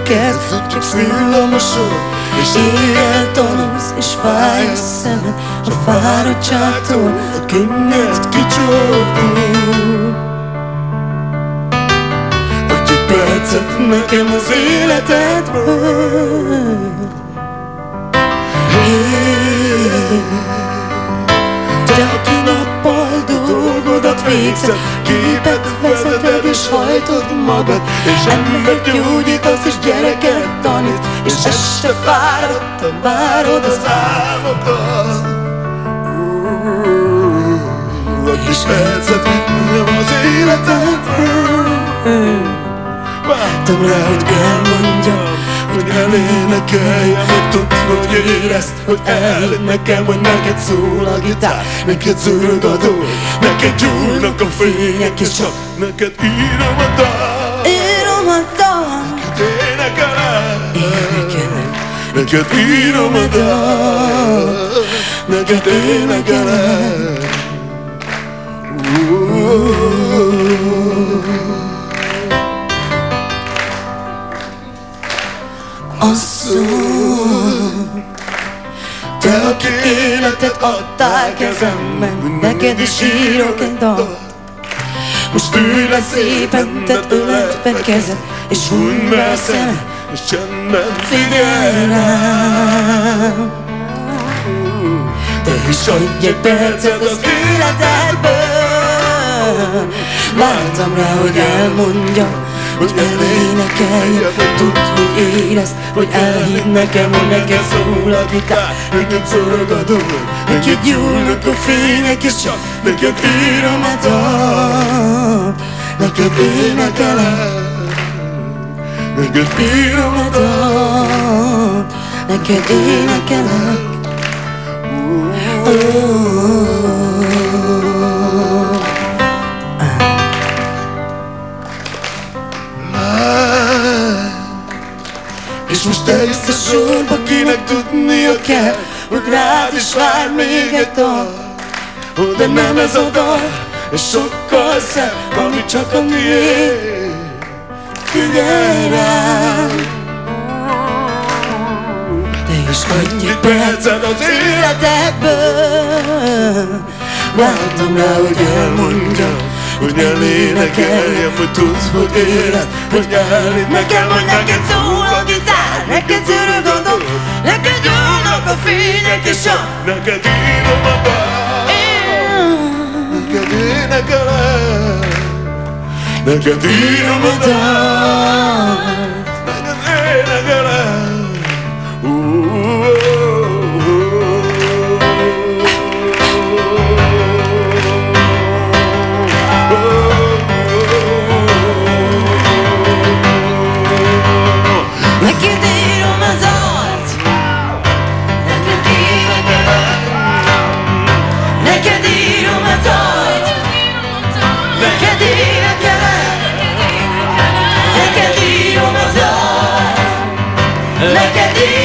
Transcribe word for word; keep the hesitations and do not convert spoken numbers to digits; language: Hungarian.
a kez, csak szillamosod, és éjjel tanulsz, és fáj a szemed a fáradtságtól, a könnyed kicsordul. Adj egy percet nekem az életedből. Te, aki nappal dolgodat végzed, képet vezeted és hajtod magad, és embert gyógyítasz és gyereket tanítasz, és este fáradtan várod az álmodat. Adj egy percet nekem az életedből. Vártam rá, hogy elmondjam, hogy elénekeljem, hogy tudd, hogy érezd, hogy elhidd nekem, hogy neked szól a gitár, neked zörög a dól, neked gyúlnak a fények, és csak neked írom a dal. Írom a dal, neked énekelem, énekelem, neked írom a dal, neked énekelem. Asszony, te, aki életet adtál kezemben, hogy neked is írok egy dalt. Most ülj le szépen, tedd öletbe kezed, és hunyd be a szemed, és csendben figyelj rám. Te is adj egy percet az életedből. Vártam rá, hogy elmondjam, hogy elénekeljem, hogy tudd, hogy érezd, hogy elhidd nekem, hogy neked szól a gitár, neked zörög a dól, neked gyúlnak a fények, és csak neked írom a dal, neked énekelem, neked írom a dal, neked énekelek. És most eljössz a sorba, kinek tudnia kell, hogy rád is vár még egy dal. Ó, de nem ez a dal, és sokkal szebb, ami csak a miénk. Figyelj rám, te is adj egy percet az életedből. Vártam rá, hogy elmondjam, hogy elénekeljem, hogy tudd, hogy érezd, hogy elhidd nekem, hogy neked szól a gitár, neked zörög a dól, neked gyúlnak a fények, és csak neked írom a dal, neked énekelem, neked írom a dal, neked énekelem. Neked írom a dalt, neked énekelem, neked írom a dalt, neked énekelem, neked írom a dalt, neked írom.